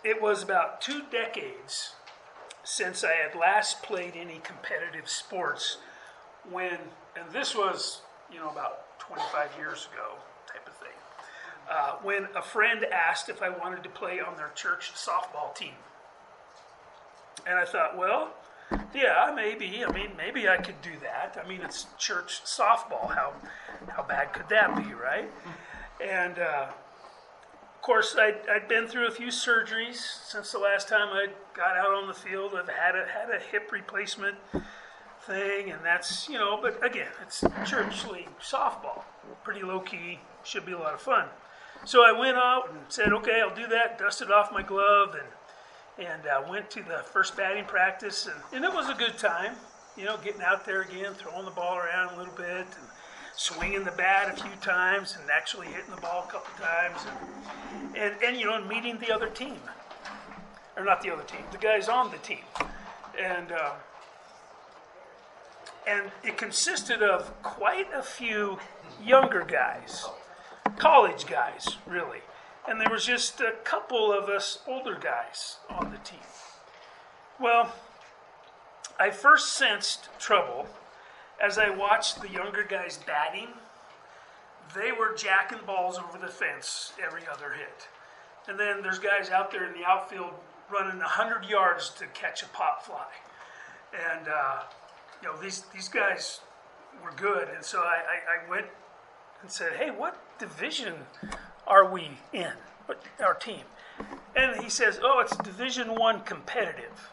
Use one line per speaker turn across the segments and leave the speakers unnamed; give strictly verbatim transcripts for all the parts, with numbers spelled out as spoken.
it was about two decades since I had last played any competitive sports when, and this was, you know, about twenty-five years ago type of thing, uh, when a friend asked if I wanted to play on their church softball team. And I thought, well, yeah, maybe. I mean, maybe I could do that. I mean, it's church softball. How how bad could that be, right? And, uh, of course, I'd, I'd been through a few surgeries since the last time I got out on the field. I've had a, had a hip replacement thing, and that's, you know, but again, it's church league softball. Pretty low-key. Should be a lot of fun. So I went out and said, okay, I'll do that. Dusted off my glove and and uh, went to the first batting practice, and, and it was a good time, you know, getting out there again, throwing the ball around a little bit, and swinging the bat a few times, and actually hitting the ball a couple times, and, and, and you know, meeting the other team, or not the other team, the guys on the team, and uh, and it consisted of quite a few younger guys, college guys, really. And there was just a couple of us older guys on the team. Well, I first sensed trouble as I watched the younger guys batting. They were jacking balls over the fence every other hit. And then there's guys out there in the outfield running one hundred yards to catch a pop fly. And, uh, you know, these, these guys were good. And so I, I, I went and said, hey, what division are we in, our team? And he says, oh, it's Division One competitive.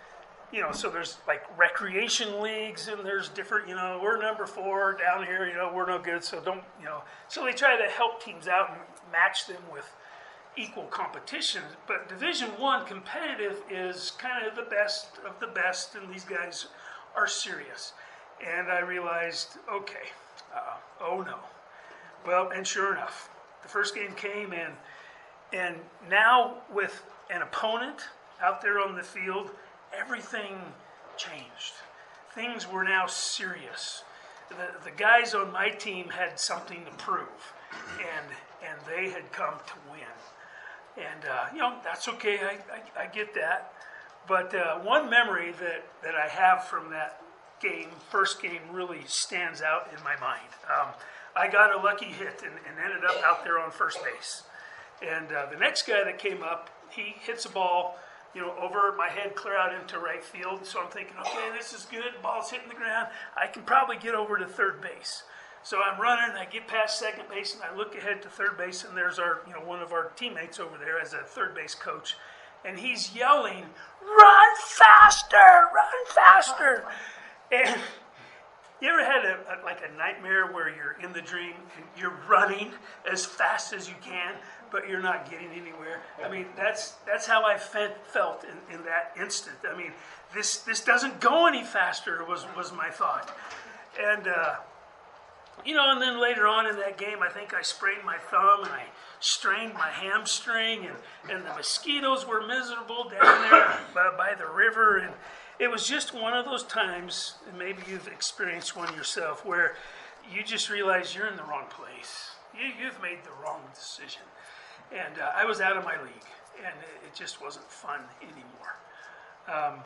You know, so there's like recreation leagues, and there's different, you know, we're number four down here, you know, we're no good, so don't, you know. So they try to help teams out and match them with equal competition. But Division One competitive is kind of the best of the best, and these guys are serious. And I realized, okay, uh, oh no. Well, and sure enough, the first game came in, and now with an opponent out there on the field, everything changed. Things were now serious. The, the guys on my team had something to prove, and and they had come to win. And, uh, you know, that's okay, I, I, I get that. But uh, one memory that, that I have from that game, first game, really stands out in my mind. Um, I got a lucky hit and, and ended up out there on first base. And uh, the next guy that came up, he hits a ball, you know, over my head, clear out into right field. So I'm thinking, okay, this is good. Ball's hitting the ground. I can probably get over to third base. So I'm running. I get past second base, and I look ahead to third base, and there's our, you know, one of our teammates over there as a third base coach, and he's yelling, "Run faster! Run faster!" And you ever had a, a, like a nightmare where you're in the dream and you're running as fast as you can, but you're not getting anywhere? I mean, that's that's how I fe- felt in, in that instant. I mean, this this doesn't go any faster was, was my thought. And, uh, you know, and then later on in that game, I think I sprained my thumb and I strained my hamstring, and, and the mosquitoes were miserable down there by, by the river, and it was just one of those times, and maybe you've experienced one yourself, where you just realize you're in the wrong place. You, you've made the wrong decision. And uh, I was out of my league, and it, it just wasn't fun anymore. Um,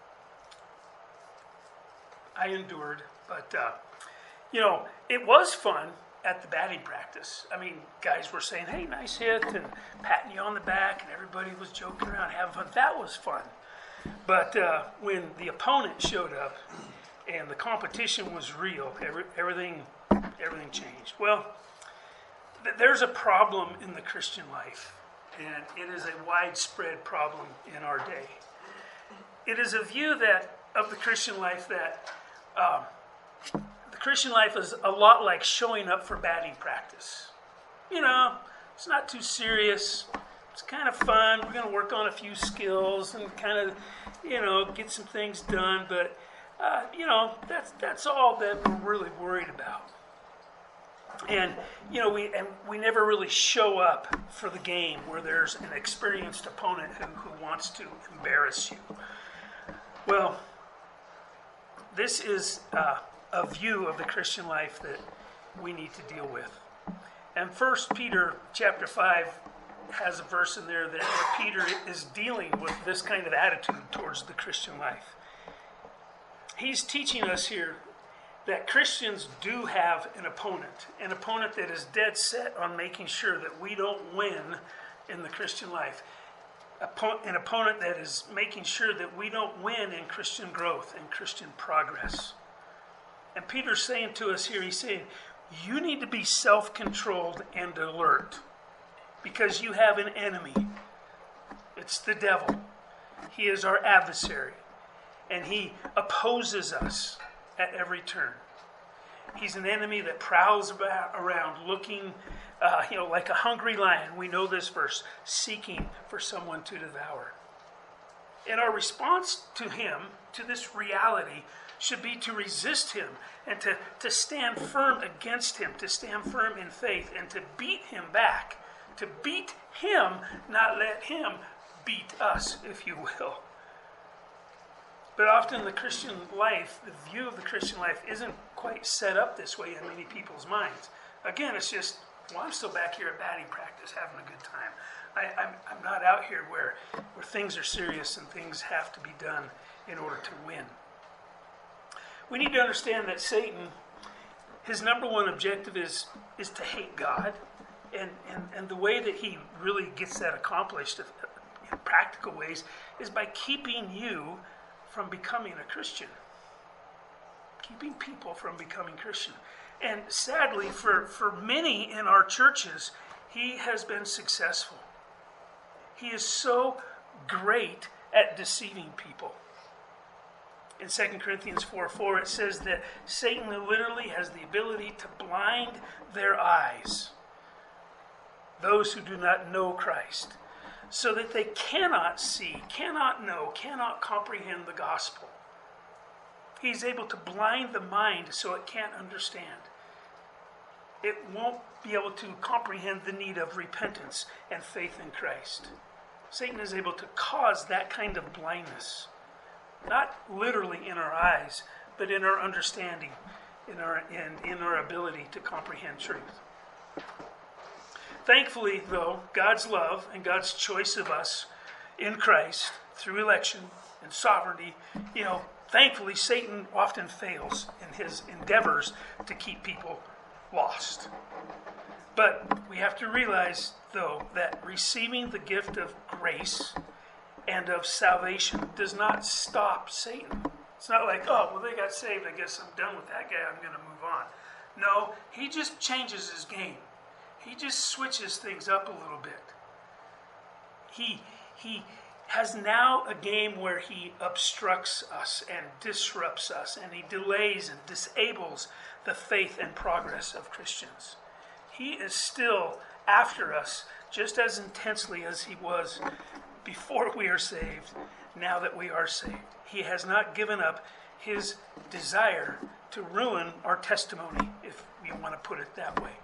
I endured, but, uh, you know, it was fun at the batting practice. I mean, guys were saying, hey, nice hit, and patting you on the back, and everybody was joking around, having fun. That was fun. But uh, when the opponent showed up and the competition was real, every, everything everything changed. Well, th- there's a problem in the Christian life, and it is a widespread problem in our day. It is a view that of the Christian life that um, the Christian life is a lot like showing up for batting practice. You know, it's not too serious. It's kind of fun. We're going to work on a few skills and kind of, you know, get some things done. But, uh, you know, that's that's all that we're really worried about. And, you know, we and we never really show up for the game where there's an experienced opponent who, who wants to embarrass you. Well, this is uh, a view of the Christian life that we need to deal with. And First Peter chapter five has a verse in there that where Peter is dealing with this kind of attitude towards the Christian life. He's teaching us here that Christians do have an opponent, an opponent that is dead set on making sure that we don't win in the Christian life. An opponent that is making sure that we don't win in Christian growth and Christian progress. And Peter's saying to us here, he's saying, you need to be self-controlled and alert because you have an enemy. It's the devil. He is our adversary, and he opposes us at every turn. He's an enemy that prowls about, around looking, uh, you know, like a hungry lion. We know this verse, seeking for someone to devour. And our response to him, to this reality, should be to resist him and to, to stand firm against him, to stand firm in faith and to beat him back. To beat him, not let him beat us, if you will. But often the Christian life, the view of the Christian life isn't quite set up this way in many people's minds. Again, it's just, well, I'm still back here at batting practice having a good time. I, I'm, I'm not out here where, where things are serious and things have to be done in order to win. We need to understand that Satan, his number one objective is, is to hate God. And, and, and the way that he really gets that accomplished in practical ways is by keeping you from becoming a Christian. Keeping people from becoming Christian. And sadly, for, for many in our churches, he has been successful. He is so great at deceiving people. In Second Corinthians four four, it says that Satan literally has the ability to blind their eyes, those who do not know Christ, so that they cannot see, cannot know, cannot comprehend the gospel. He's able to blind the mind so it can't understand. It won't be able to comprehend the need of repentance and faith in Christ. Satan is able to cause that kind of blindness, not literally in our eyes, but in our understanding, in our, in, in our ability to comprehend truth. Thankfully, though, God's love and God's choice of us in Christ through election and sovereignty, you know, thankfully Satan often fails in his endeavors to keep people lost. But we have to realize, though, that receiving the gift of grace and of salvation does not stop Satan. It's not like, oh, well, they got saved, I guess I'm done with that guy, I'm going to move on. No, he just changes his game. He just switches things up a little bit. He, he has now a game where he obstructs us and disrupts us, and he delays and disables the faith and progress of Christians. He is still after us just as intensely as he was before we are saved, now that we are saved. He has not given up his desire to ruin our testimony, if we want to put it that way.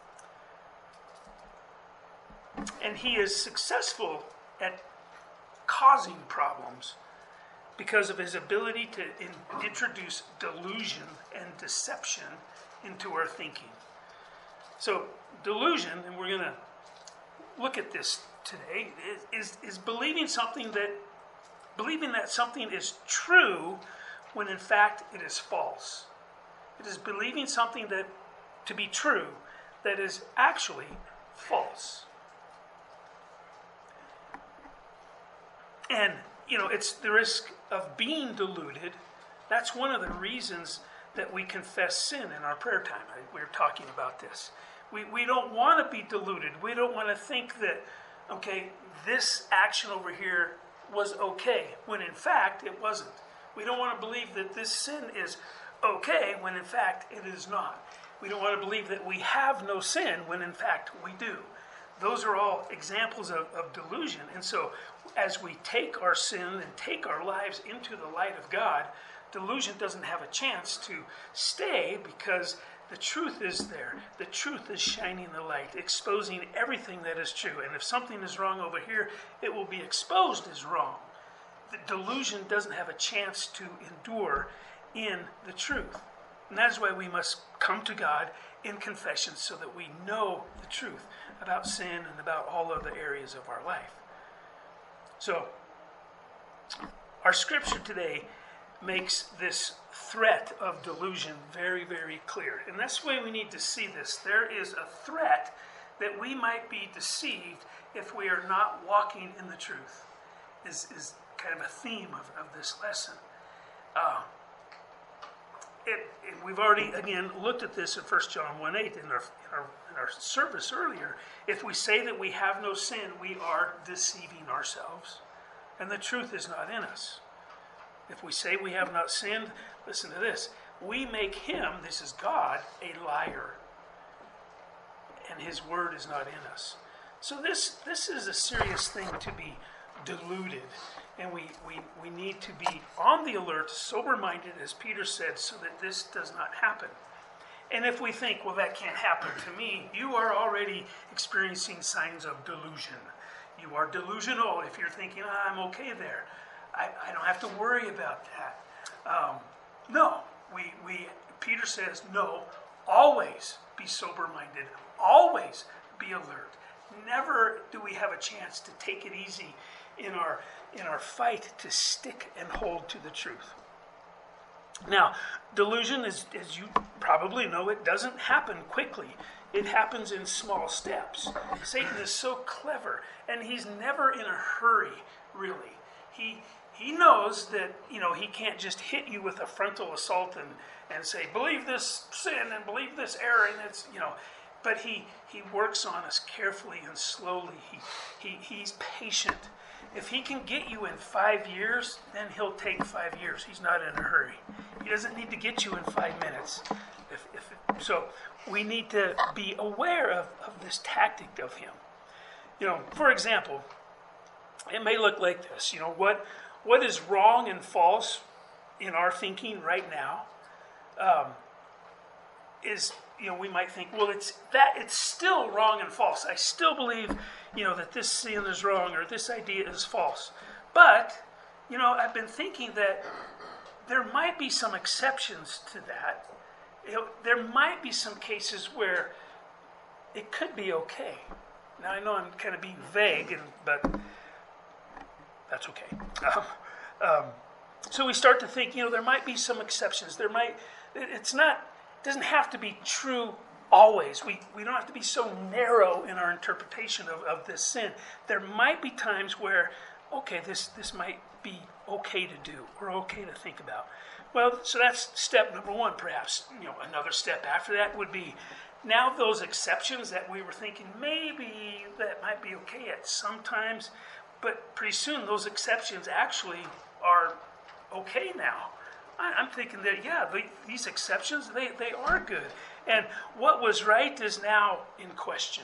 And he is successful at causing problems because of his ability to in, introduce delusion and deception into our thinking. So delusion, and we're going to look at this today, is, is believing something that believing that something is true when in fact it is false. It is believing something that to be true that is actually false. And, you know, it's the risk of being deluded. That's one of the reasons that we confess sin in our prayer time. We were talking about this. We, we don't want to be deluded. We don't want to think that, okay, this action over here was okay, when in fact it wasn't. We don't want to believe that this sin is okay, when in fact it is not. We don't want to believe that we have no sin, when in fact we do. Those are all examples of, of delusion. And so as we take our sin and take our lives into the light of God, delusion doesn't have a chance to stay because the truth is there. The truth is shining the light, exposing everything that is true. And if something is wrong over here, it will be exposed as wrong. The delusion doesn't have a chance to endure in the truth. And that is why we must come to God in confession so that we know the truth about sin and about all other areas of our life. So, our scripture today makes this threat of delusion very, very clear. And that's the way we need to see this. There is a threat that we might be deceived if we are not walking in the truth, is, is kind of a theme of, of this lesson. Uh, it, it, we've already, again, looked at this in First John one eight in our, in, our, in our service earlier. If we say that we have no sin, we are deceiving ourselves, and the truth is not in us. If we say we have not sinned, listen to this, we make him, this is God, a liar, and his word is not in us. So this this is a serious thing to be deluded, and we, we, we need to be on the alert, sober-minded, as Peter said, so that this does not happen. And if we think, well, that can't happen to me, you are already experiencing signs of delusion. You are delusional if you're thinking, oh, I'm okay there. I, I don't have to worry about that. Um, no, we, we, Peter says, no, always be sober-minded, always be alert. Never do we have a chance to take it easy in our, in our fight to stick and hold to the truth. Now, delusion, is, as you probably know, it doesn't happen quickly. It happens in small steps. Satan is so clever, and he's never in a hurry, really. He he knows that, you know, he can't just hit you with a frontal assault and, and say, believe this sin and believe this error, and it's, you know, but he he works on us carefully and slowly. He he he's patient. If he can get you in five years, then he'll take five years. He's not in a hurry. He doesn't need to get you in five minutes. If, if, so we need to be aware of, of this tactic of him. You know, for example, it may look like this. You know, what what is wrong and false in our thinking right now um, is, you know, we might think, well, it's that it's still wrong and false. I still believe, you know, that this sin is wrong or this idea is false. But, you know, I've been thinking that there might be some exceptions to that. You know, there might be some cases where it could be okay. Now, I know I'm kind of being vague, and but that's okay. Um, um, so we start to think, you know, there might be some exceptions. There might, it's not, it doesn't have to be true always. We we don't have to be so narrow in our interpretation of, of this sin. There might be times where, okay, this, this might be okay to do or okay to think about. Well, so that's step number one, perhaps. You know, another step after that would be, now those exceptions that we were thinking maybe that might be okay at sometimes, but pretty soon those exceptions actually are okay now. I, I'm thinking that, yeah, the, these exceptions, they, they are good. And what was right is now in question.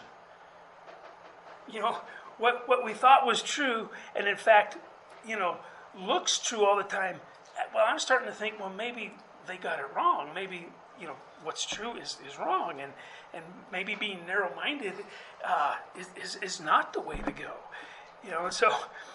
You know, what, what we thought was true, and in fact, you know, looks true all the time, well, I'm starting to think, well, maybe they got it wrong. Maybe, you know, what's true is, is wrong, and, and maybe being narrow-minded uh, is, is, is not the way to go. You know, and so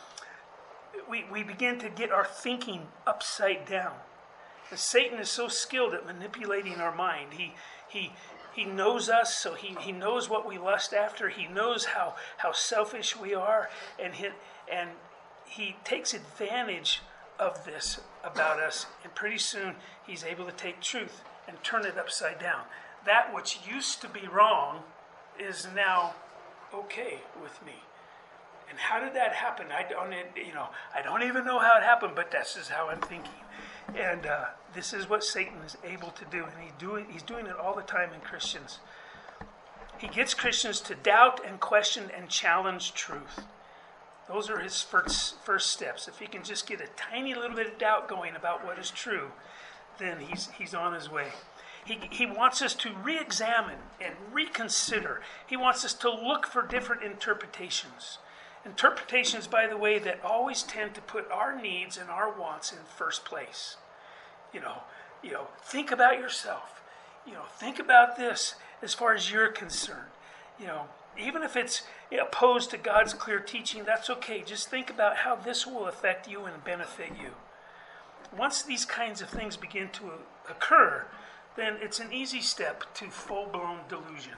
we, we begin to get our thinking upside down. And Satan is so skilled at manipulating our mind. He he he knows us, so he, he knows what we lust after. He knows how, how selfish we are, and he, and he takes advantage of this about us, and pretty soon he's able to take truth and turn it upside down. That which used to be wrong is now okay with me. And how did that happen? I don't, you know, I don't even know how it happened, but this is how I'm thinking. And uh, this is what Satan is able to do, and he do it, he's doing it all the time in Christians. He gets Christians to doubt and question and challenge truth. Those are his first, first steps. If he can just get a tiny little bit of doubt going about what is true, then he's he's on his way. He, he wants us to re-examine and reconsider. He wants us to look for different interpretations. Interpretations, by the way, that always tend to put our needs and our wants in first place. You know, you know, think about yourself. You know, think about this as far as you're concerned. You know, even if it's opposed to God's clear teaching, that's okay. Just think about how this will affect you and benefit you. Once these kinds of things begin to occur, then it's an easy step to full-blown delusion.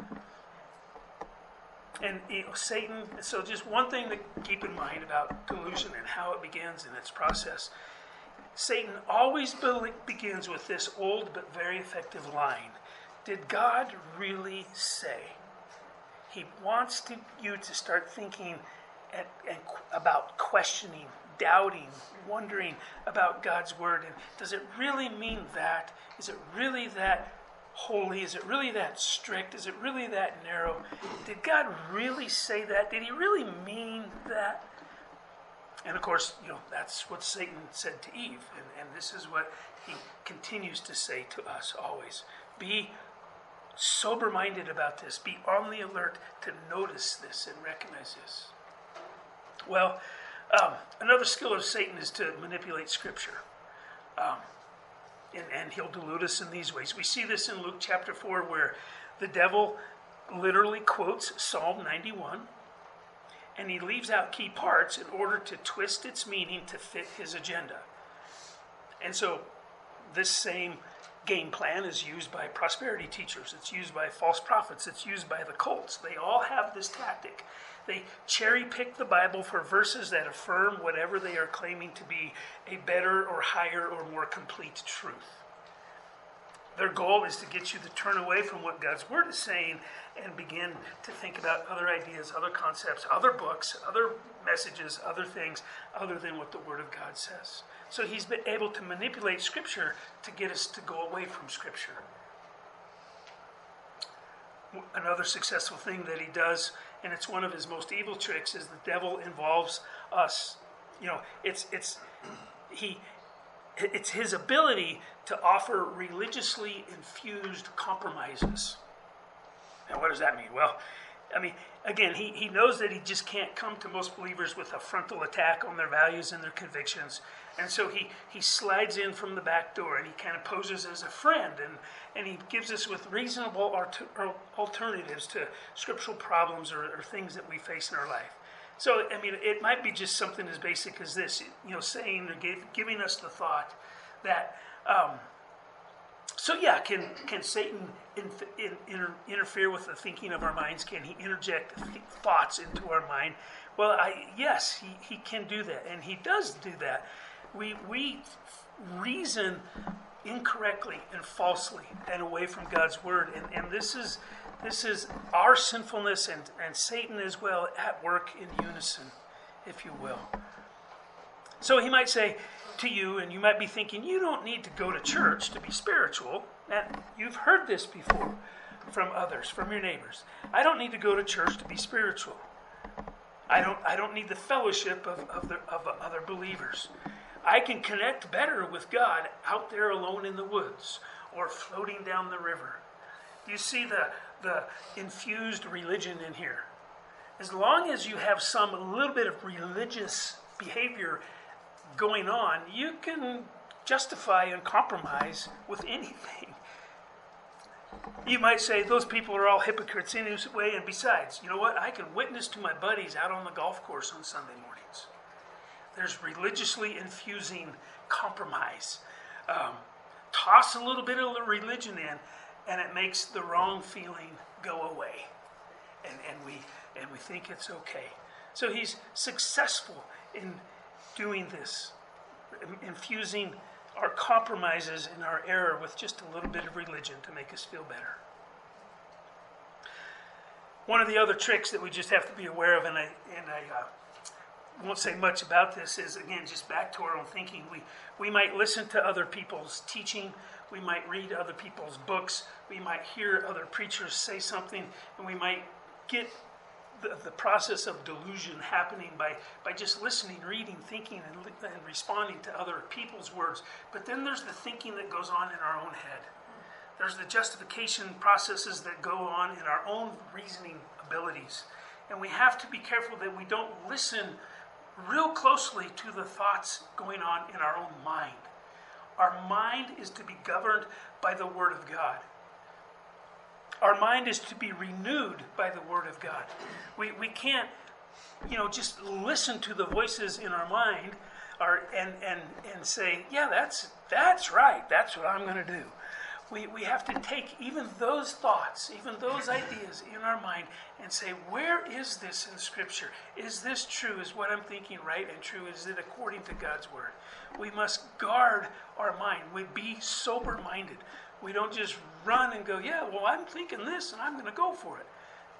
And you know, Satan, so just one thing to keep in mind about delusion and how it begins in its process. Satan always be- begins with this old but very effective line. Did God really say? He wants to, you to start thinking at, at, about questioning, doubting, wondering about God's word. And does it really mean that? Is it really that holy? Is it really that strict? Is it really that narrow? Did God really say that? Did he really mean that? And of course, you know, that's what Satan said to Eve. And, and this is what he continues to say to us always. Be sober-minded about this. Be on the alert to notice this and recognize this. Well, um, another skill of Satan is to manipulate Scripture. Um, and, and he'll delude us in these ways. We see this in Luke chapter four, where the devil literally quotes Psalm ninety-one, and he leaves out key parts in order to twist its meaning to fit his agenda. And so this same game plan is used by prosperity teachers. It's used by false prophets. It's used by the cults. They all have this tactic. They cherry pick the Bible for verses that affirm whatever they are claiming to be a better or higher or more complete truth. Their goal is to get you to turn away from what God's Word is saying and begin to think about other ideas, other concepts, other books, other messages, other things, other than what the Word of God says. So he's been able to manipulate Scripture to get us to go away from Scripture. Another successful thing that he does, and it's one of his most evil tricks, is the devil involves us. You know, it's it's he it's his ability to offer religiously infused compromises. Now, what does that mean? Well, I mean, again, he, he knows that he just can't come to most believers with a frontal attack on their values and their convictions. And so he, he slides in from the back door, and he kind of poses as a friend, and, and he gives us with reasonable alter, alternatives to scriptural problems or, or things that we face in our life. So, I mean, it might be just something as basic as this, you know, saying or give, giving us the thought that, um, so yeah, can can Satan in, in, inter, interfere with the thinking of our minds? Can he interject th- thoughts into our mind? Well, I, yes, he, he can do that, and he does do that. We we reason incorrectly and falsely and away from God's word, and, and this is this is our sinfulness and, and Satan as well at work in unison, if you will. So he might say to you, and you might be thinking, you don't need to go to church to be spiritual. And you've heard this before from others, from your neighbors. I don't need to go to church to be spiritual. I don't I don't need the fellowship of, of, the, of other believers. I can connect better with God out there alone in the woods or floating down the river. You see the, the infused religion in here. As long as you have some little bit of religious behavior going on, you can justify and compromise with anything. You might say those people are all hypocrites in this way, and besides, you know what? I can witness to my buddies out on the golf course on Sunday mornings. There's religiously infusing compromise. Um, toss a little bit of the religion in, and it makes the wrong feeling go away, and and we and we think it's okay. So he's successful in doing this, infusing our compromises and our error with just a little bit of religion to make us feel better. One of the other tricks that we just have to be aware of, and I and I uh, won't say much about this, is again just back to our own thinking. We we might listen to other people's teaching, we might read other people's books, we might hear other preachers say something, and we might get The, the process of delusion happening by, by just listening, reading, thinking, and, and responding to other people's words. But then there's the thinking that goes on in our own head. There's the justification processes that go on in our own reasoning abilities. And we have to be careful that we don't listen real closely to the thoughts going on in our own mind. Our mind is to be governed by the Word of God. Our mind is to be renewed by the Word of God. We we can't, you know, just listen to the voices in our mind, or and and and say, yeah, that's that's right, that's what I'm going to do. we, we have to take even those thoughts, even those ideas in our mind and say, where is this in Scripture? Is this true? Is what I'm thinking right and true? Is it according to God's Word? We must guard our mind. We be sober-minded. We don't just run and go, yeah, well, I'm thinking this and I'm going to go for it.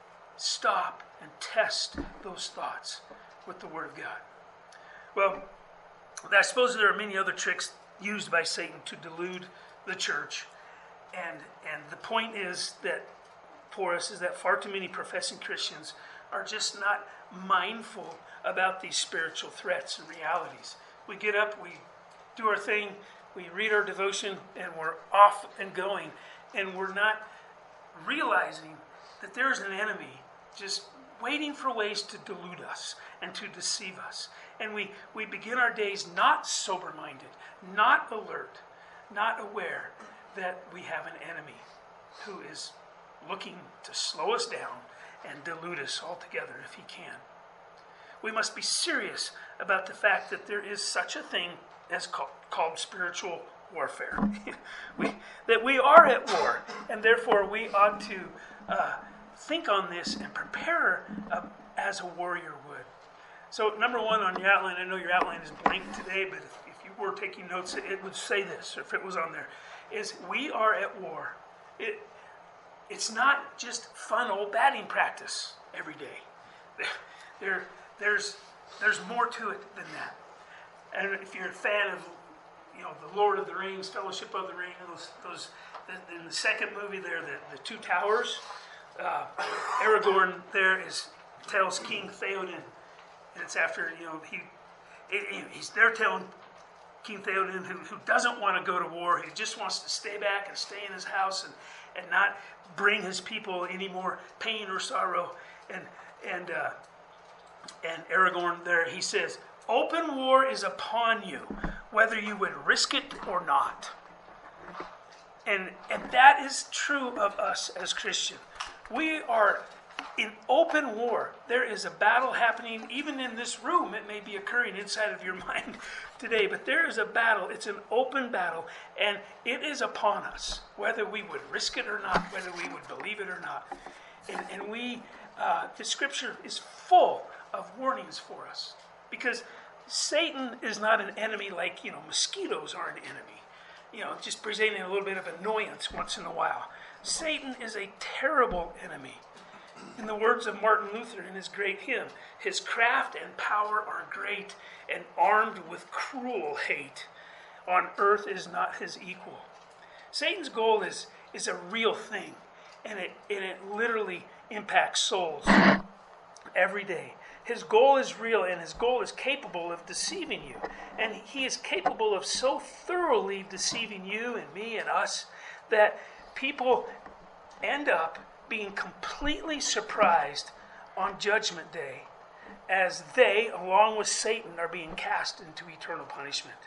Stop and test those thoughts with the Word of God. Well, I suppose there are many other tricks used by Satan to delude the church. And and the point is that for us is that far too many professing Christians are just not mindful about these spiritual threats and realities. We get up, we do our thing, we read our devotion, and we're off and going. And we're not realizing that there's an enemy just waiting for ways to delude us and to deceive us. And we, we begin our days not sober-minded, not alert, not aware that we have an enemy who is looking to slow us down and delude us altogether if he can. We must be serious about the fact that there is such a thing as called, called spiritual warfare. we, that we are at war, and therefore we ought to uh, think on this and prepare uh, as a warrior would. So number one on your outline, I know your outline is blank today, but if, if you were taking notes, it would say this, or if it was on there, is we are at war. It, it's not just fun old batting practice every day. There, there's, there's more to it than that. And if you're a fan of, you know, the Lord of the Rings, Fellowship of the Ring, those, those the, in the second movie there, the, the Two Towers, uh, Aragorn there is tells King Theoden, and it's after, you know, he it, he's there telling King Theoden, who, who doesn't want to go to war, he just wants to stay back and stay in his house and, and not bring his people any more pain or sorrow. And and uh, and Aragorn there, he says, open war is upon you, whether you would risk it or not. And and that is true of us as Christians. We are in open war. There is a battle happening, even in this room. It may be occurring inside of your mind today, but there is a battle. It's an open battle, and it is upon us, whether we would risk it or not, whether we would believe it or not. And, and we, uh, the Scripture is full of warnings for us, because Satan is not an enemy like, you know, mosquitoes are an enemy, you know, just presenting a little bit of annoyance once in a while. Satan is a terrible enemy. In the words of Martin Luther in his great hymn, his craft and power are great, and armed with cruel hate. On earth is not his equal. Satan's goal is, is a real thing, and it, and it literally impacts souls every day. His goal is real, and his goal is capable of deceiving you. And he is capable of so thoroughly deceiving you and me and us that people end up being completely surprised on Judgment Day as they, along with Satan, are being cast into eternal punishment.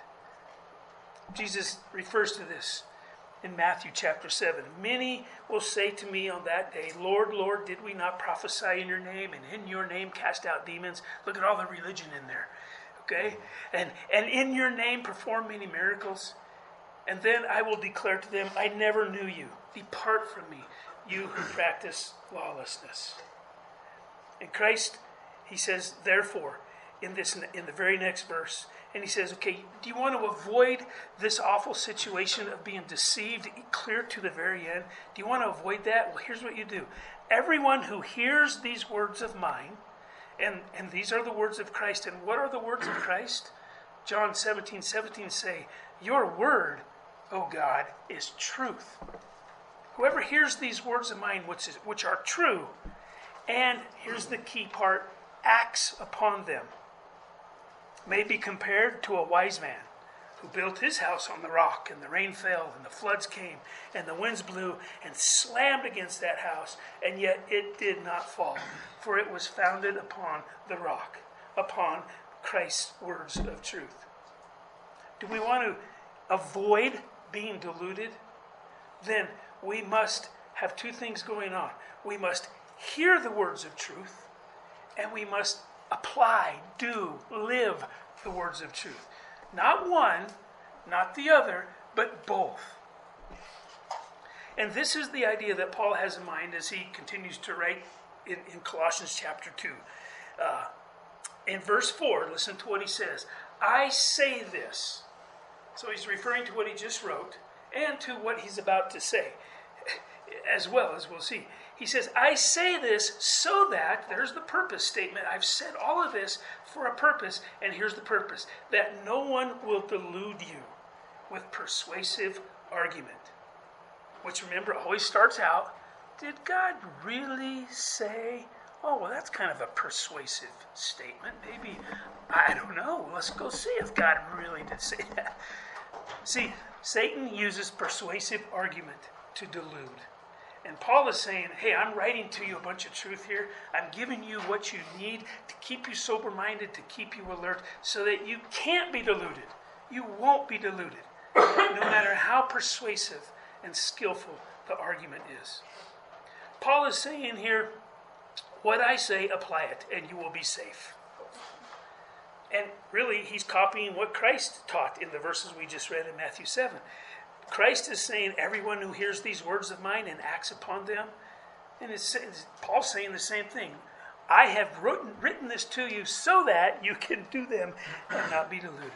Jesus refers to this in Matthew chapter seven. Many will say to me on that day, Lord, Lord, did we not prophesy in your name and in your name cast out demons? Look at all the religion in there. Okay? And, and in your name perform many miracles. And then I will declare to them, I never knew you. Depart from me, you who practice lawlessness. And Christ, he says, therefore, in this, in the very next verse, and he says, okay, do you want to avoid this awful situation of being deceived clear to the very end? Do you want to avoid that? Well, here's what you do. Everyone who hears these words of mine, and, and these are the words of Christ, and what are the words of Christ? John seventeen seventeen say, your word, O God, is truth. Whoever hears these words of mine, which, is, which are true, and here's the key part, acts upon them, may be compared to a wise man who built his house on the rock, and the rain fell, and the floods came, and the winds blew, and slammed against that house, and yet it did not fall, for it was founded upon the rock, upon Christ's words of truth. Do we want to avoid being deluded? Then we must have two things going on. We must hear the words of truth, and we must apply, do, live the words of truth. Not one, not the other, but both. And this is the idea that Paul has in mind as he continues to write in, in Colossians chapter two. Uh, in verse four, listen to what he says. I say this. So he's referring to what he just wrote and to what he's about to say, as well, as we'll see. He says, I say this so that, there's the purpose statement. I've said all of this for a purpose, and here's the purpose, that no one will delude you with persuasive argument. Which, remember, always starts out, did God really say? Oh, well, that's kind of a persuasive statement. Maybe, I don't know. Let's go see if God really did say that. See, Satan uses persuasive argument to delude. And Paul is saying, hey, I'm writing to you a bunch of truth here. I'm giving you what you need to keep you sober-minded, to keep you alert, so that you can't be deluded. You won't be deluded, no matter how persuasive and skillful the argument is. Paul is saying here, what I say, apply it, and you will be safe. And really, he's copying what Christ taught in the verses we just read in Matthew seven. Christ is saying, everyone who hears these words of mine and acts upon them, and it's, it's Paul's saying the same thing. I have written, written this to you so that you can do them and not be deluded.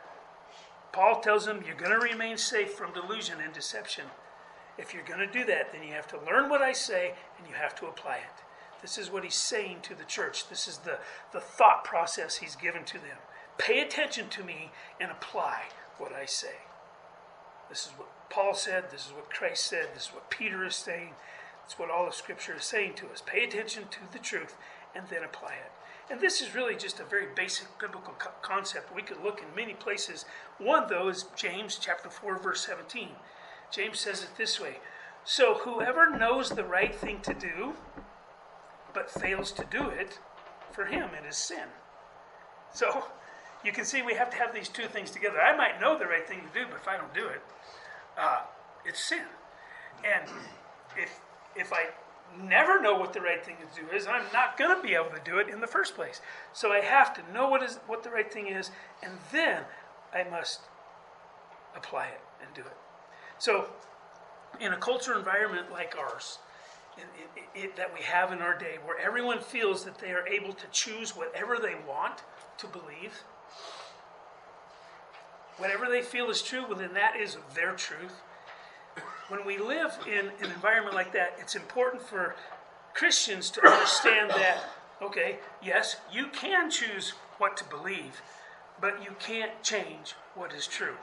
Paul tells them, you're going to remain safe from delusion and deception. If you're going to do that, then you have to learn what I say and you have to apply it. This is what he's saying to the church. This is the, the thought process he's given to them. Pay attention to me and apply what I say. This is what Paul said. This is what Christ said. This is what Peter is saying. It's what all of Scripture is saying to us. Pay attention to the truth and then apply it. And this is really just a very basic biblical co- concept. We could look in many places. One, though, is James chapter four, verse seventeen. James says it this way. So whoever knows the right thing to do, but fails to do it, for him it is sin. So you can see we have to have these two things together. I might know the right thing to do, but if I don't do it, uh, it's sin. And if if I never know what the right thing to do is, I'm not going to be able to do it in the first place. So I have to know what is what the right thing is, and then I must apply it and do it. So in a culture environment like ours, in, in, in, that we have in our day, where everyone feels that they are able to choose whatever they want to believe, whatever they feel is true, well, then that is their truth. When we live in an environment like that, it's important for Christians to understand that, okay, yes, you can choose what to believe, but you can't change what is true.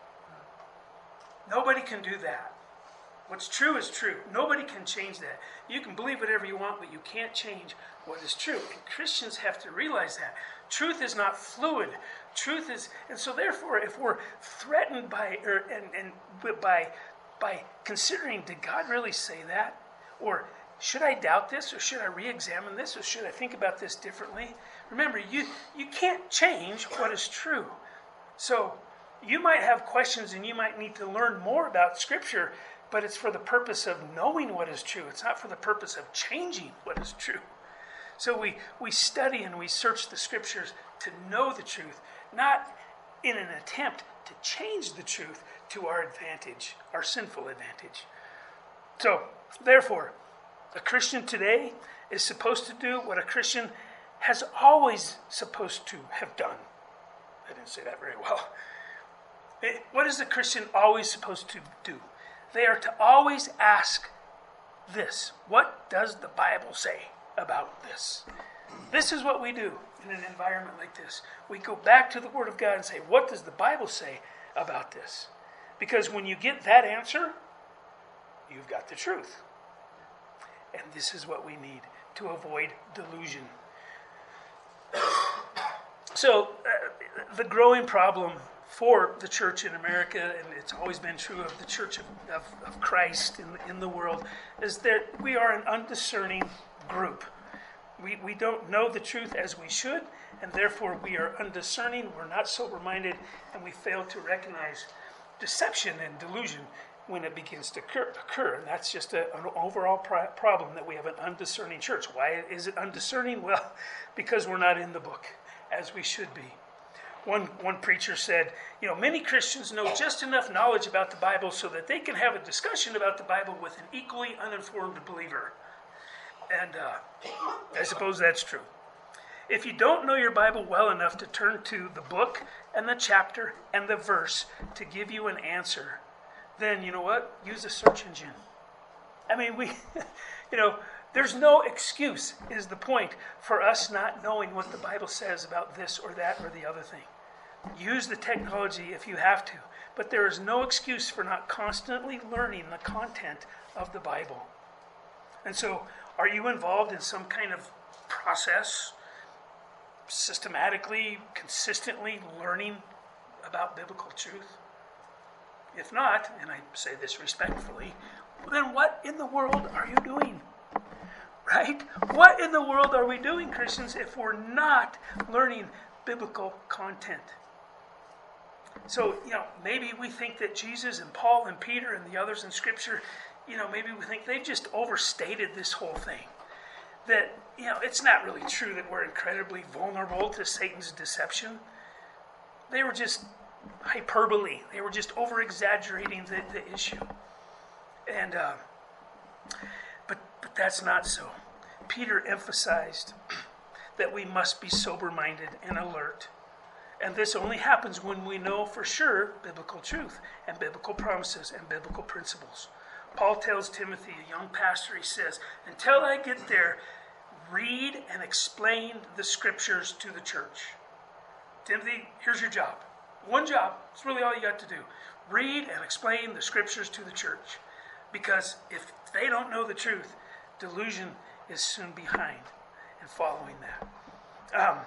Nobody can do that. What's true is true. Nobody can change that. You can believe whatever you want, but you can't change what is true. And Christians have to realize that. Truth is not fluid. Truth is, and so therefore, if we're threatened by, or, and, and by, by considering, did God really say that? Or should I doubt this? Or should I re-examine this? Or should I think about this differently? Remember, you, you can't change what is true. So you might have questions and you might need to learn more about Scripture, but it's for the purpose of knowing what is true. It's not for the purpose of changing what is true. So we, we study and we search the Scriptures to know the truth, not in an attempt to change the truth to our advantage, our sinful advantage. So, therefore, a Christian today is supposed to do what a Christian has always supposed to have done. I didn't say that very well. What is a Christian always supposed to do? They are to always ask this: what does the Bible say about this? This is what we do in an environment like this. We go back to the Word of God and say, what does the Bible say about this? Because when you get that answer, you've got the truth. And this is what we need to avoid delusion. So, uh, the growing problem for the church in America, and it's always been true of the Church of, of, of Christ in the, in the world, is that we are an undiscerning group. We, we don't know the truth as we should, and therefore we are undiscerning, we're not sober-minded, and we fail to recognize deception and delusion when it begins to occur. occur. And that's just a, an overall pro- problem that we have an undiscerning church. Why is it undiscerning? Well, because we're not in the book as we should be. One, one preacher said, you know, many Christians know just enough knowledge about the Bible so that they can have a discussion about the Bible with an equally uninformed believer. And uh, I suppose that's true. If you don't know your Bible well enough to turn to the book and the chapter and the verse to give you an answer, then you know what? Use a search engine. I mean, we, you know, there's no excuse, is the point, for us not knowing what the Bible says about this or that or the other thing. Use the technology if you have to, but there is no excuse for not constantly learning the content of the Bible. And so, are you involved in some kind of process, systematically, consistently learning about biblical truth? If not, and I say this respectfully, then what in the world are you doing? Right? What in the world are we doing, Christians, if we're not learning biblical content? So, you know, maybe we think that Jesus and Paul and Peter and the others in Scripture, you know, maybe we think they've just overstated this whole thing. That, you know, it's not really true that we're incredibly vulnerable to Satan's deception. They were just hyperbole. They were just over-exaggerating the, the issue. And, uh, but, but that's not so. Peter emphasized that we must be sober-minded and alert. And this only happens when we know for sure biblical truth and biblical promises and biblical principles. Paul tells Timothy, a young pastor, he says, until I get there, read and explain the Scriptures to the church. Timothy, here's your job. One job. It's really all you got to do. Read and explain the Scriptures to the church. Because if they don't know the truth, delusion is soon behind and following that. Um,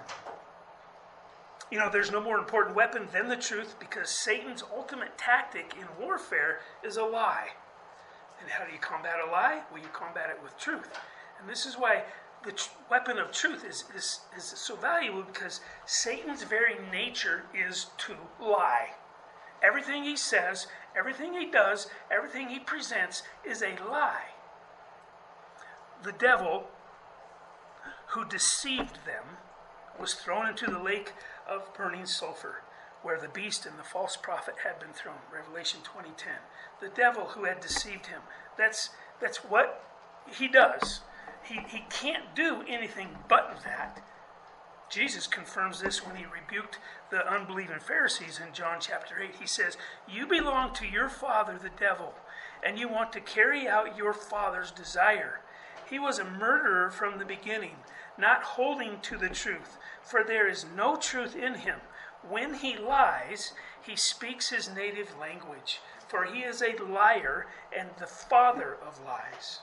you know, there's no more important weapon than the truth, because Satan's ultimate tactic in warfare is a lie. And how do you combat a lie? Well, you combat it with truth. And this is why the tr- weapon of truth is, is, is so valuable, because Satan's very nature is to lie. Everything he says, everything he does, everything he presents is a lie. The devil, who deceived them, was thrown into the lake of burning sulfur, where the beast and the false prophet had been thrown. Revelation twenty ten. The devil who had deceived him. That's that's what he does. He he can't do anything but that. Jesus confirms this when he rebuked the unbelieving Pharisees in John chapter eight. He says, you belong to your father, the devil, and you want to carry out your father's desire. He was a murderer from the beginning, not holding to the truth, for there is no truth in him. When he lies, he speaks his native language, for he is a liar and the father of lies.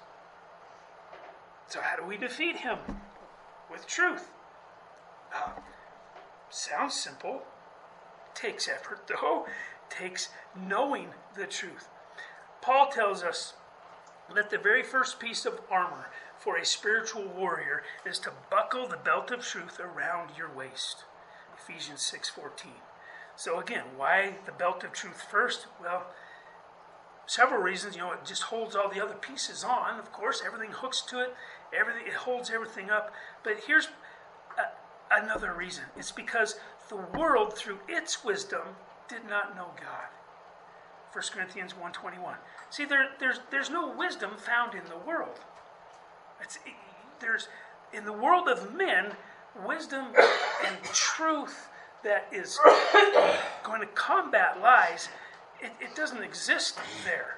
So how do we defeat him? With truth. Uh, sounds simple. Takes effort, though. Takes knowing the truth. Paul tells us that the very first piece of armor for a spiritual warrior is to buckle the belt of truth around your waist. Ephesians six fourteen. So again, why the belt of truth first? Well, several reasons. You know, it just holds all the other pieces on. Of course, everything hooks to it. Everything, it holds everything up. But here's a, another reason. It's because the world, through its wisdom, did not know God. First Corinthians one twenty-one. See, there, there's there's no wisdom found in the world. It's, there's in the world of men, wisdom and truth that is going to combat lies. It, it doesn't exist there,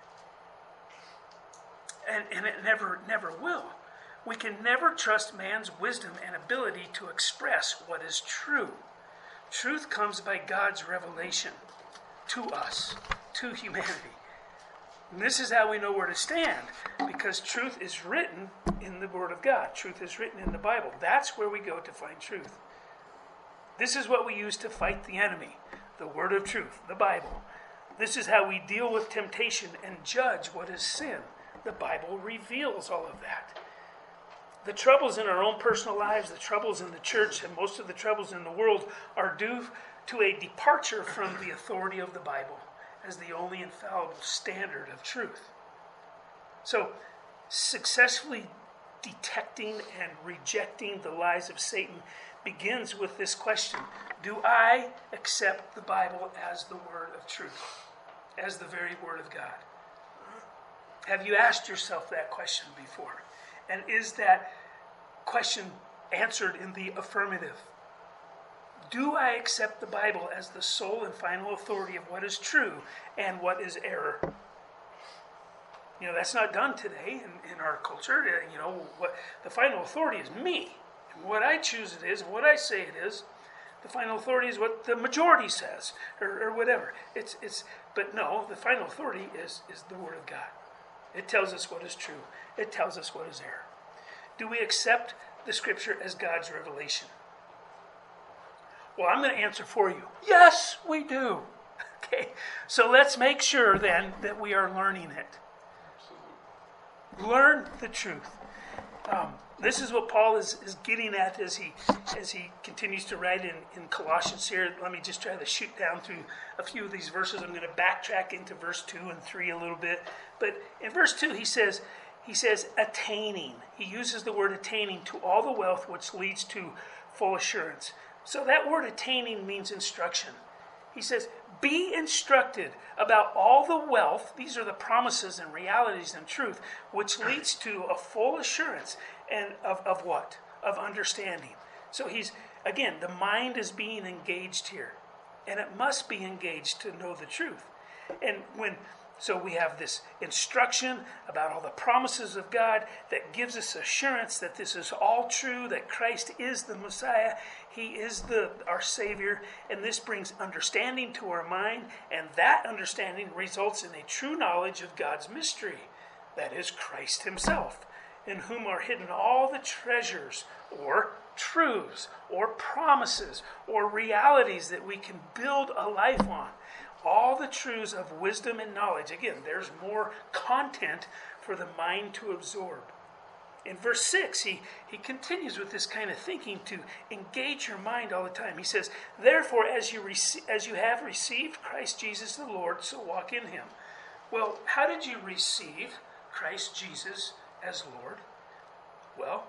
and and it never never will. We can never trust man's wisdom and ability to express what is true. Truth comes by God's revelation to us, to humanity. And this is how we know where to stand, because truth is written in the Word of God. Truth is written in the Bible. That's where we go to find truth. This is what we use to fight the enemy, the Word of truth, the Bible. This is how we deal with temptation and judge what is sin. The Bible reveals all of that. The troubles in our own personal lives, the troubles in the church, and most of the troubles in the world are due to a departure from the authority of the Bible as the only infallible standard of truth. So, successfully detecting and rejecting the lies of Satan begins with this question: do I accept the Bible as the word of truth, as the very word of God? Have you asked yourself that question before? And is that question answered in the affirmative? Do I accept the Bible as the sole and final authority of what is true and what is error? You know, that's not done today in, in our culture. You know, what the final authority is me. And what I choose it is, what I say it is. The final authority is what the majority says, or, or whatever. It's it's. But no, the final authority is is the Word of God. It tells us what is true. It tells us what is error. Do we accept the Scripture as God's revelation? Well, I'm going to answer for you. Yes, we do. Okay, so let's make sure then that we are learning it. Learn the truth. Um, this is what Paul is, is getting at as he as he continues to write in, in Colossians here. Let me just try to shoot down through a few of these verses. I'm going to backtrack into verse two and three a little bit. But in verse two, he says, he says, attaining. He uses the word attaining to all the wealth which leads to full assurance. So that word attaining means instruction. He says, be instructed about all the wealth, these are the promises and realities and truth, which leads to a full assurance and of, of what? Of understanding. So he's, again, the mind is being engaged here. And it must be engaged to know the truth. And when So we have this instruction about all the promises of God that gives us assurance that this is all true, that Christ is the Messiah, He is the our Savior, and this brings understanding to our mind, and that understanding results in a true knowledge of God's mystery, that is Christ Himself, in whom are hidden all the treasures, or truths, or promises, or realities that we can build a life on. All the truths of wisdom and knowledge. Again, there's more content for the mind to absorb. In verse six, he, he continues with this kind of thinking to engage your mind all the time. He says, therefore, as you, rec- as you have received Christ Jesus the Lord, so walk in Him. Well, how did you receive Christ Jesus as Lord? Well,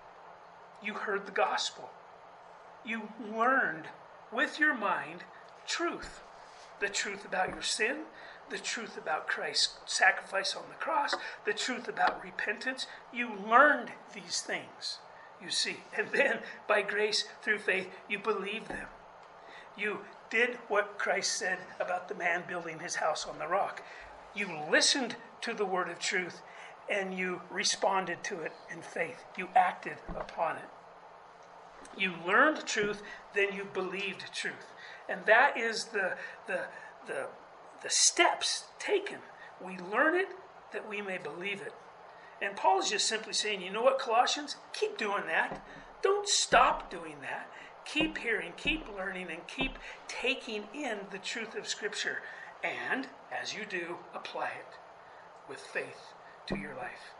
you heard the gospel. You learned with your mind truth. The truth about your sin, the truth about Christ's sacrifice on the cross, the truth about repentance. You learned these things, you see. And then, by grace, through faith, you believed them. You did what Christ said about the man building his house on the rock. You listened to the word of truth, and you responded to it in faith. You acted upon it. You learned truth, then you believed truth. And that is the, the, the, the steps taken. We learn it that we may believe it. And Paul is just simply saying, you know what, Colossians? Keep doing that. Don't stop doing that. Keep hearing, keep learning, and keep taking in the truth of Scripture. And, as you do, apply it with faith to your life.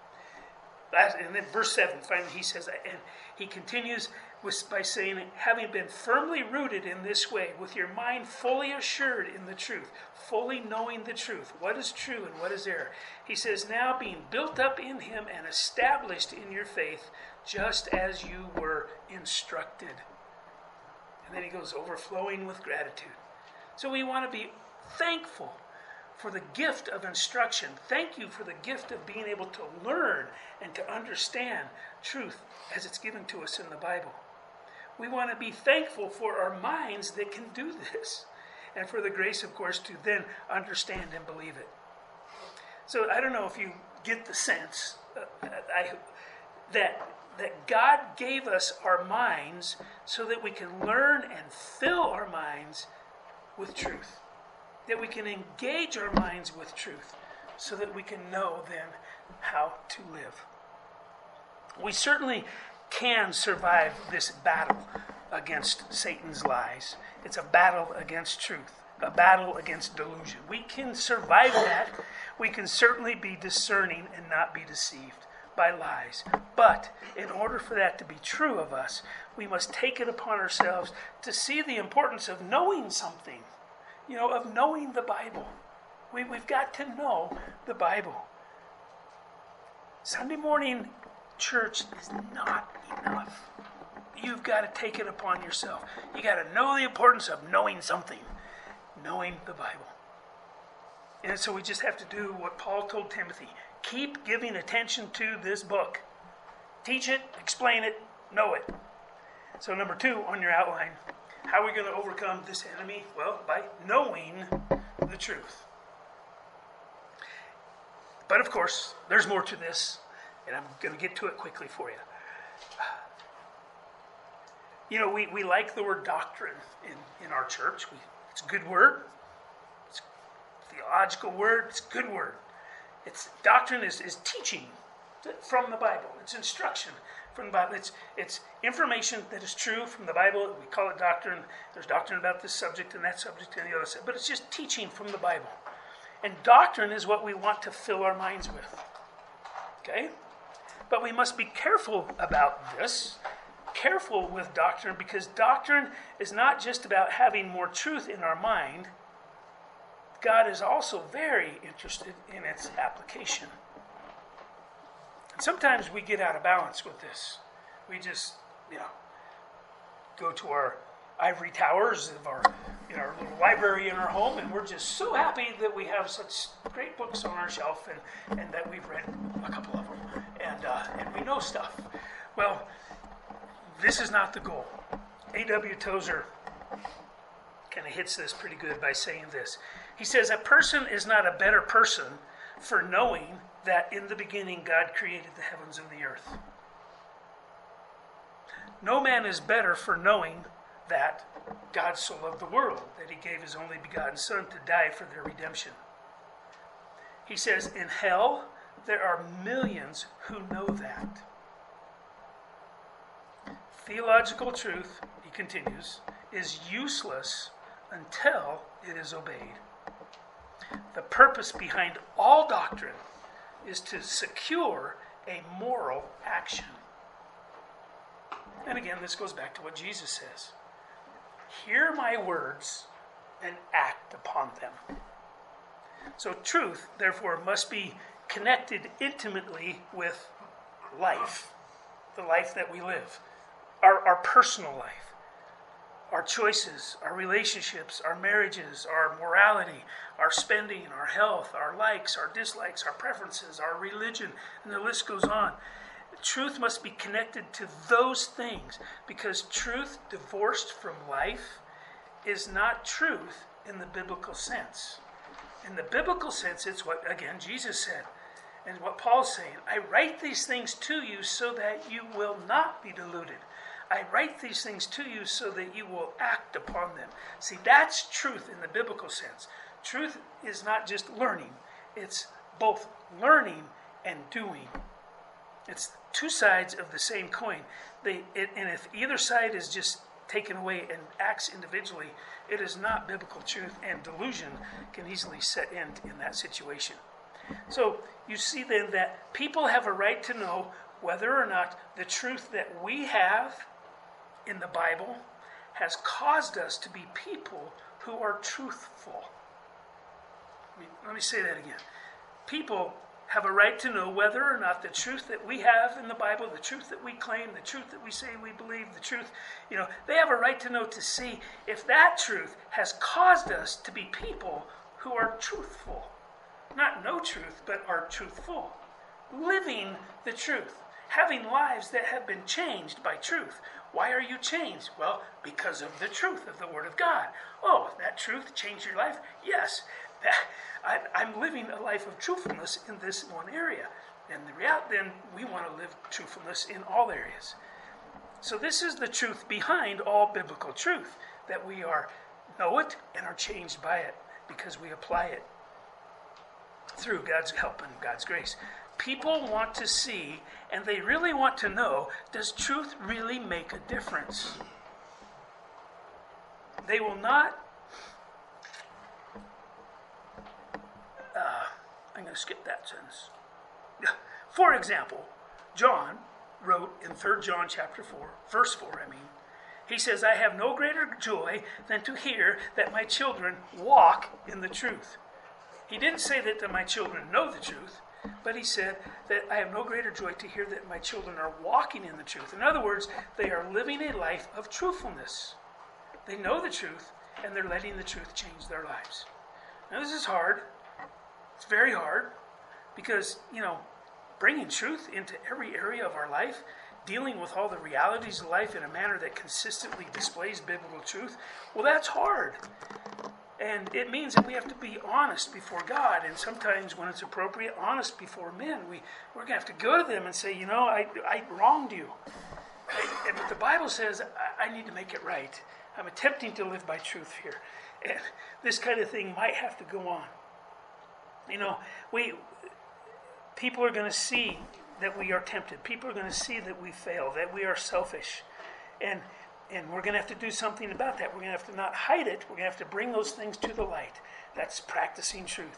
And then verse seven, finally he says, and he continues with, by saying, having been firmly rooted in this way, with your mind fully assured in the truth, fully knowing the truth, what is true and what is error. He says, now being built up in Him and established in your faith, just as you were instructed. And then he goes, overflowing with gratitude. So we want to be thankful for the gift of instruction. Thank you for the gift of being able to learn and to understand truth as it's given to us in the Bible. We want to be thankful for our minds that can do this, and for the grace, of course, to then understand and believe it. So I don't know if you get the sense uh, I, that, that God gave us our minds so that we can learn and fill our minds with truth. That we can engage our minds with truth so that we can know then how to live. We certainly can survive this battle against Satan's lies. It's a battle against truth, a battle against delusion. We can survive that. We can certainly be discerning and not be deceived by lies. But in order for that to be true of us, we must take it upon ourselves to see the importance of knowing something. You know, of knowing the Bible. We, we've got to know the Bible. Sunday morning church is not enough. You've got to take it upon yourself. You got to know the importance of knowing something, knowing the Bible. And so we just have to do what Paul told Timothy. Keep giving attention to this book. Teach it, explain it, know it. So number two on your outline, how are we going to overcome this enemy? Well, by knowing the truth. But of course, there's more to this, and I'm going to get to it quickly for you. You know, we, we like the word doctrine in, in our church. We, it's a good word. It's a theological word. It's a good word. It's doctrine is, is teaching from the Bible. It's instruction from the Bible. It's it's information that is true from the Bible. We call it doctrine. There's doctrine about this subject and that subject and the other subject. But it's just teaching from the Bible. And doctrine is what we want to fill our minds with. Okay? But we must be careful about this. Careful with doctrine, because doctrine is not just about having more truth in our mind. God is also very interested in its application. And sometimes we get out of balance with this. We just, you know, go to our ivory towers of our, in our little library in our home, and we're just so happy that we have such great books on our shelf, and, and that we've read a couple of them, and uh, and we know stuff. Well, this is not the goal. A W Tozer kind of hits this pretty good by saying this. He says, a person is not a better person for knowing that in the beginning God created the heavens and the earth. No man is better for knowing that God so loved the world, that he gave his only begotten Son to die for their redemption. He says, in hell, there are millions who know that. Theological truth, he continues, is useless until it is obeyed. The purpose behind all doctrine is to secure a moral action. And again, this goes back to what Jesus says. Hear my words and act upon them. So truth, therefore, must be connected intimately with life, the life that we live. Our, our personal life, our choices, our relationships, our marriages, our morality, our spending, our health, our likes, our dislikes, our preferences, our religion, and the list goes on. Truth must be connected to those things, because truth divorced from life is not truth in the biblical sense. In the biblical sense, it's what, again, Jesus said, and what Paul's saying, I write these things to you so that you will not be deluded. I write these things to you so that you will act upon them. See, that's truth in the biblical sense. Truth is not just learning. It's both learning and doing. It's two sides of the same coin. They, it, and if either side is just taken away and acts individually, it is not biblical truth, and delusion can easily set in in that situation. So you see then that people have a right to know whether or not the truth that we have in the Bible has caused us to be people who are truthful. Let me, let me say that again. People have a right to know whether or not the truth that we have in the Bible, the truth that we claim, the truth that we say we believe, the truth, you know, they have a right to know, to see if that truth has caused us to be people who are truthful. Not know truth, but are truthful. Living the truth. Having lives that have been changed by truth. Why are you changed? Well, because of the truth of the Word of God. Oh, that truth changed your life? Yes. That, I, I'm living a life of truthfulness in this one area. And the reality, then we want to live truthfulness in all areas. So this is the truth behind all biblical truth, that we are know it and are changed by it because we apply it through God's help and God's grace. People want to see, and they really want to know, does truth really make a difference? They will not, uh, I'm going to skip that sentence. For example, John wrote in Third John chapter four, verse four, I mean, he says, I have no greater joy than to hear that my children walk in the truth. He didn't say that my children know the truth. But he said that I have no greater joy to hear that my children are walking in the truth. In other words, they are living a life of truthfulness. They know the truth, and they're letting the truth change their lives. Now, this is hard. It's very hard because, you know, bringing truth into every area of our life, dealing with all the realities of life in a manner that consistently displays biblical truth, well, that's hard. And it means that we have to be honest before God, and sometimes when it's appropriate, honest before men. We, we're going to have to go to them and say, you know, I, I wronged you. I, and, but the Bible says I, I need to make it right. I'm attempting to live by truth here. And this kind of thing might have to go on. You know, we people are going to see that we are tempted. People are going to see that we fail, that we are selfish. And And we're going to have to do something about that. We're going to have to not hide it. We're going to have to bring those things to the light. That's practicing truth.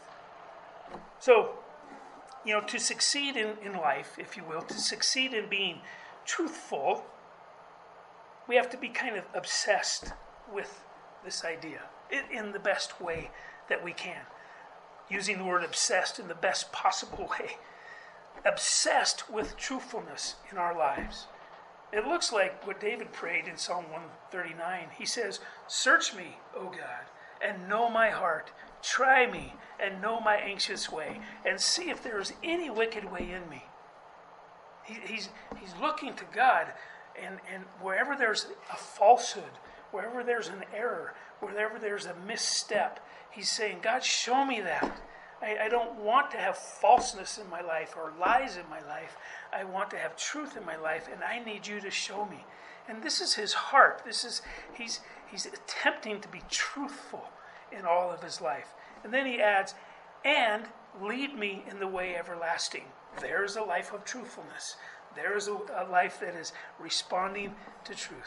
So, you know, to succeed in, in life, if you will, to succeed in being truthful, we have to be kind of obsessed with this idea in, in the best way that we can. Using the word obsessed in the best possible way. Obsessed with truthfulness in our lives. It looks like what David prayed in Psalm one thirty-nine. He says, "Search me, O God, and know my heart. Try me and know my anxious way, and see if there is any wicked way in me." He, he's, he's looking to God, and, and wherever there's a falsehood, wherever there's an error, wherever there's a misstep, he's saying, God, show me that. I, I don't want to have falseness in my life or lies in my life. I want to have truth in my life, and I need you to show me. And this is his heart. This is he's he's attempting to be truthful in all of his life. And then he adds, and lead me in the way everlasting. There's a life of truthfulness. There's a, a life that is responding to truth.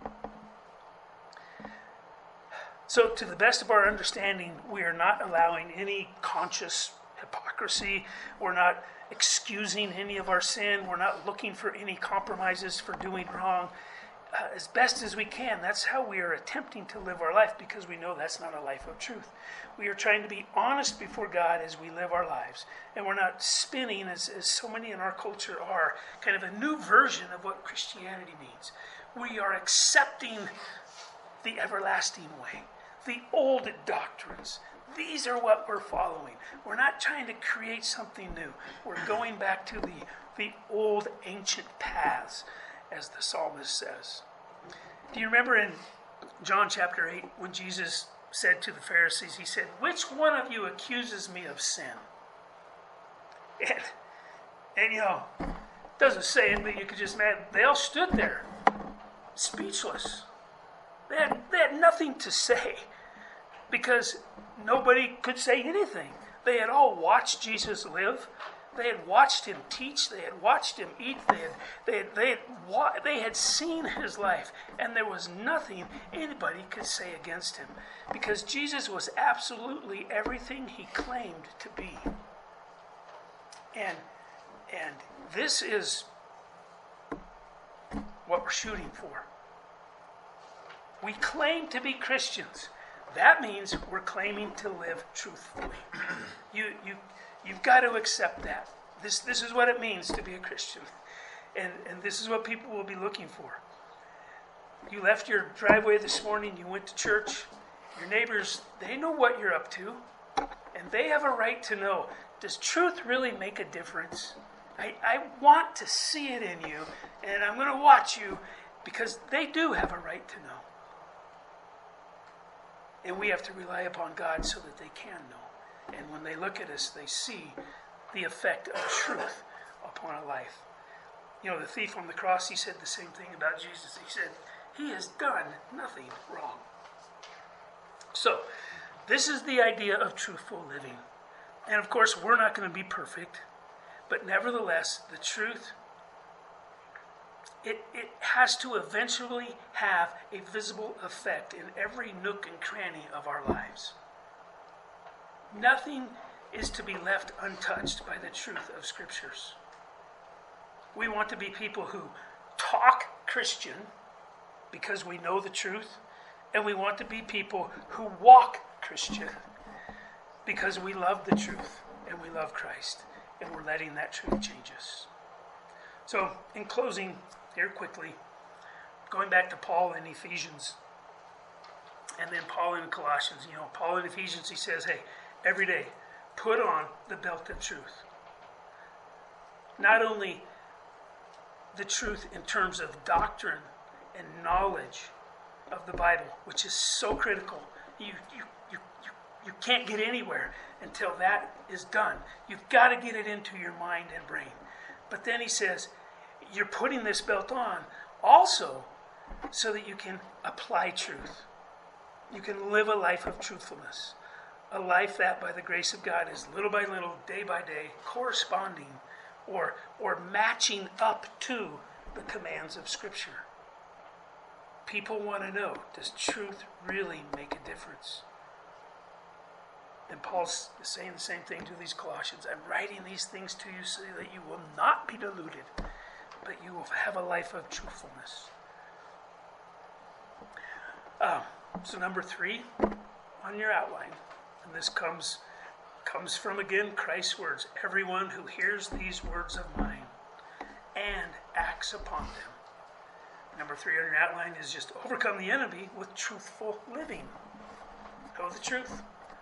So to the best of our understanding, we are not allowing any conscious hypocrisy. We're not excusing any of our sin. We're not looking for any compromises for doing wrong. Uh, as best as we can, that's how we are attempting to live our life, because we know that's not a life of truth. We are trying to be honest before God as we live our lives. And we're not spinning, as, as so many in our culture are, kind of a new version of what Christianity means. We are accepting the everlasting way, the old doctrines. These are what we're following. We're not trying to create something new. We're going back to the, the old ancient paths, as the psalmist says. Do you remember in John chapter eight, when Jesus said to the Pharisees, he said, "Which one of you accuses me of sin?" And, and you know, it doesn't say it, but you could just imagine, they all stood there, speechless. They had, they had nothing to say, because nobody could say anything. They had all watched Jesus live. They had watched him teach. They had watched him eat. They had, they had, they had, wa- they had seen his life. And there was nothing anybody could say against him, because Jesus was absolutely everything he claimed to be. And, and this is what we're shooting for. We claim to be Christians. That means we're claiming to live truthfully. You, you, you've got to accept that. This, this is what it means to be a Christian. And, and this is what people will be looking for. You left your driveway this morning, you went to church. Your neighbors, they know what you're up to. And they have a right to know, does truth really make a difference? I, I want to see it in you, and I'm going to watch you, because they do have a right to know. And we have to rely upon God so that they can know. And when they look at us, they see the effect of truth upon a life. You know, the thief on the cross, he said the same thing about Jesus. He said, he has done nothing wrong. So, this is the idea of truthful living. And of course, we're not going to be perfect. But nevertheless, the truth, It, it has to eventually have a visible effect in every nook and cranny of our lives. Nothing is to be left untouched by the truth of Scriptures. We want to be people who talk Christian because we know the truth, and we want to be people who walk Christian because we love the truth and we love Christ. and we're letting that truth change us. So, in closing, here quickly, going back to Paul in Ephesians, and then Paul in Colossians. You know, Paul in Ephesians, he says, hey, every day, put on the belt of truth. Not only the truth in terms of doctrine and knowledge of the Bible, which is so critical. You, you, you, you, you can't get anywhere until that is done. You've got to get it into your mind and brain. But then he says, you're putting this belt on also so that you can apply truth. You can live a life of truthfulness. A life that, by the grace of God, is little by little, day by day, corresponding or, or matching up to the commands of Scripture. People want to know, does truth really make a difference? And Paul's saying the same thing to these Colossians. I'm writing these things to you so that you will not be deluded, but you will have a life of truthfulness. Uh, so number three on your outline, and this comes comes from, again, Christ's words. Everyone who hears these words of mine and acts upon them. Number three on your outline is just overcome the enemy with truthful living. Know the truth.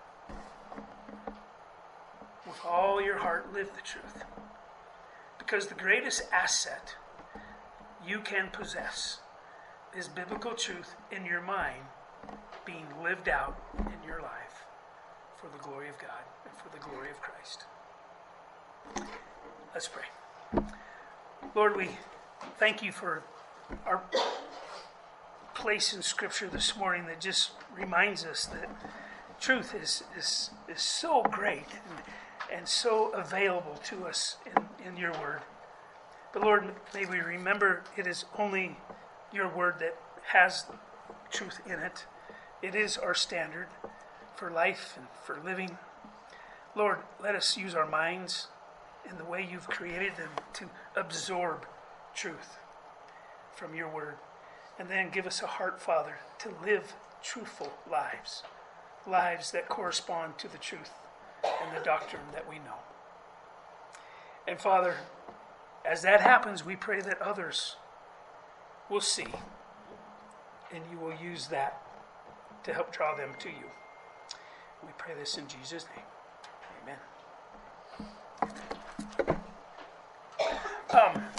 With all your heart, live the truth. Because the greatest asset you can possess is biblical truth in your mind being lived out in your life for the glory of God and for the glory of Christ. Let's pray. Lord, we thank you for our place in Scripture this morning that just reminds us that truth is is, is so great and, and so available to us in, in your word. But Lord, may we remember it is only your word that has truth in it. It is our standard for life and for living. Lord, let us use our minds in the way you've created them to absorb truth from your word. And then give us a heart, Father, to live truthful lives. Lives that correspond to the truth and the doctrine that we know. And Father, as that happens, we pray that others will see and you will use that to help draw them to you. We pray this in Jesus' name. Amen. Um,